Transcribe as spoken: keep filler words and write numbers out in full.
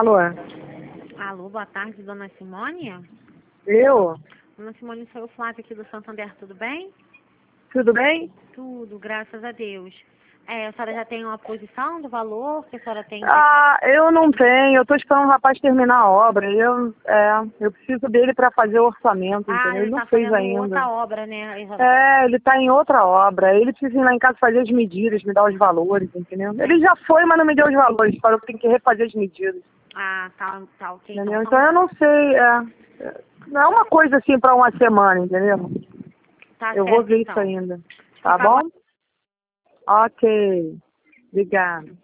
Alô? Alô, boa tarde, dona Simone. Eu? Dona Simone, sou eu, Flávia, aqui do Santander, tudo bem? Tudo bem? Tudo, graças a Deus. É, a senhora já tem uma posição do valor que a senhora tem? Ah, eu não tenho. Eu tô esperando o rapaz terminar a obra. Eu, é, eu preciso dele para fazer o orçamento, Ah, entendeu? ele Ele não está fez fazendo ainda. outra obra, né? Ele já- É, ele tá em outra obra. Ele precisa ir lá em casa fazer as medidas, me dar os valores, entendeu? Ele já foi, mas não me deu os valores. Falou que tem que refazer as medidas. Ah, tá, tá ok. Então, Entendeu? só- Então eu não sei. É, é, não é uma coisa assim para uma semana, entendeu? tá Eu vou certo, ver então. isso ainda. Tá Fica bom? Ok. Obrigada.